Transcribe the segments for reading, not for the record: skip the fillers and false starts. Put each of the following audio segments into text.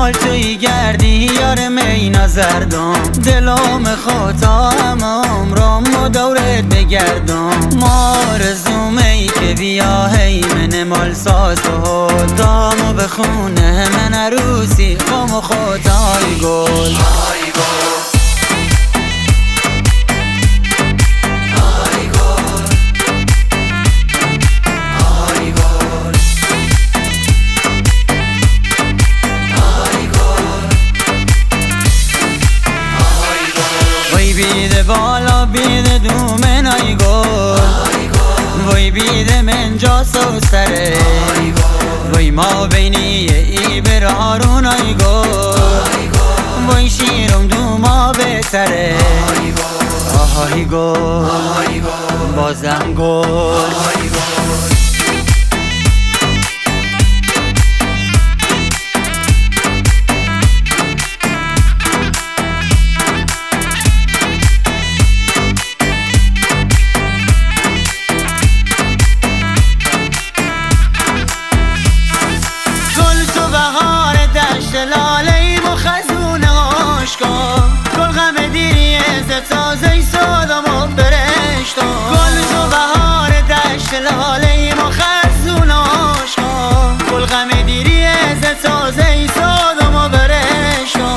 مال توی گردی یار می نظردم دلم خطا همام رام و دورت بگردم مارزوم ای که بیا هی من مال ساز و دامو بخونه من عروسی خم و خطای گل بیده بالا بیده دومن ای گل وای بیده من جا سوستره وای ما بینی ای برارون ای گل وای شیرم دوما بهتره آهای گل بازم گل لاله و خزون عاشقا گل غم دیری از تازه سادم و برشتا گل تو بهار دشت لاله و خزون عاشقا گل غم دیری از تازه سادم و برشتا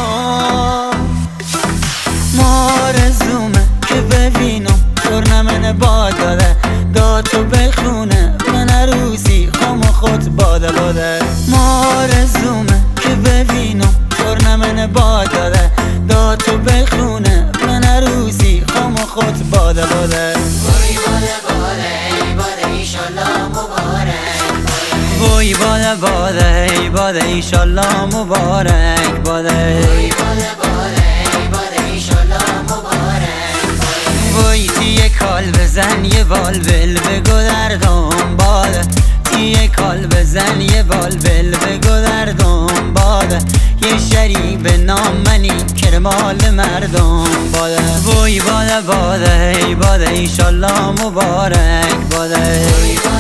مارزومه که ببینم کرنه من باد داده داد تو بخونه من عروسی خم و خود باده باده مارزومه ببینم کرنه من باد داده داد تو بخونه من عروسی خم و خود باده باده وای باده باده ای باده ایشالله مبارک وای باده باده ای باده ایشالله مبارک باده وای باده باده ای باده ایشالله مبارک وای تیه کال بزن یه بال بل بگو دردم باده یه کال بزن یه بال بل بگو دردم باده یه شریک به نام منی کرمال مردم باده وای باده باده ای باده ایشالله مبارک باده